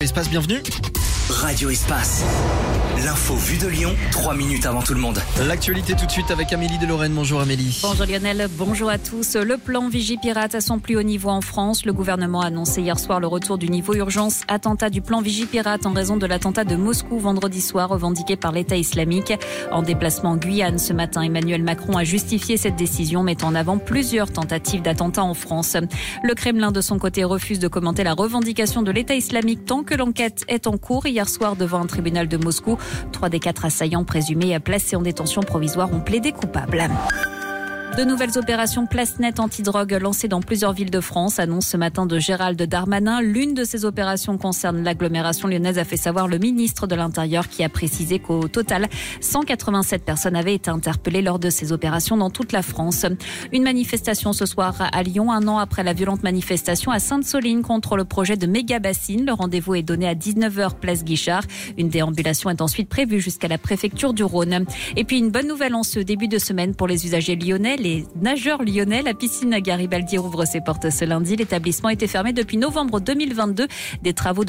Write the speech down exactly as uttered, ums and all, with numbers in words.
Espace, bienvenue. Radio Espace. L'info vue de Lyon, trois minutes avant tout le monde. L'actualité tout de suite avec Amélie de Lorraine. Bonjour Amélie. Bonjour Lionel, bonjour à tous. Le plan Vigipirate à son plus haut niveau en France. Le gouvernement a annoncé hier soir le retour du niveau urgence attentat du plan Vigipirate en raison de l'attentat de Moscou vendredi soir revendiqué par l'État islamique. En déplacement en Guyane ce matin, Emmanuel Macron a justifié cette décision, mettant en avant plusieurs tentatives d'attentats en France. Le Kremlin de son côté refuse de commenter la revendication de l'État islamique tant que l'enquête est en cours. Hier soir devant un tribunal de Moscou, trois des quatre assaillants présumés placés en détention provisoire ont plaidé coupables. De nouvelles opérations place nette antidrogue lancées dans plusieurs villes de France, annonce ce matin de Gérald Darmanin. L'une de ces opérations concerne l'agglomération lyonnaise, a fait savoir le ministre de l'Intérieur qui a précisé qu'au total, cent quatre-vingt-sept personnes avaient été interpellées lors de ces opérations dans toute la France. Une manifestation ce soir à Lyon, un an après la violente manifestation à Sainte-Soline contre le projet de méga-bassine. Le rendez-vous est donné à dix-neuf heures place Guichard. Une déambulation est ensuite prévue jusqu'à la préfecture du Rhône. Et puis une bonne nouvelle en ce début de semaine pour les usagers lyonnais. Les nageurs lyonnais, la piscine Garibaldi rouvre ses portes ce lundi. L'établissement était fermé depuis novembre deux mille vingt-deux. Des travaux de